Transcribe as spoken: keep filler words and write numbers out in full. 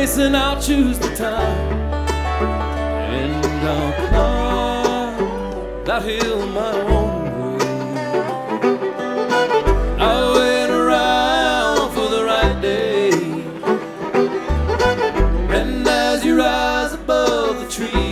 place and I'll choose the time, and I'll climb that hill my own way. I'll wait around for the right day, and as you rise above the trees,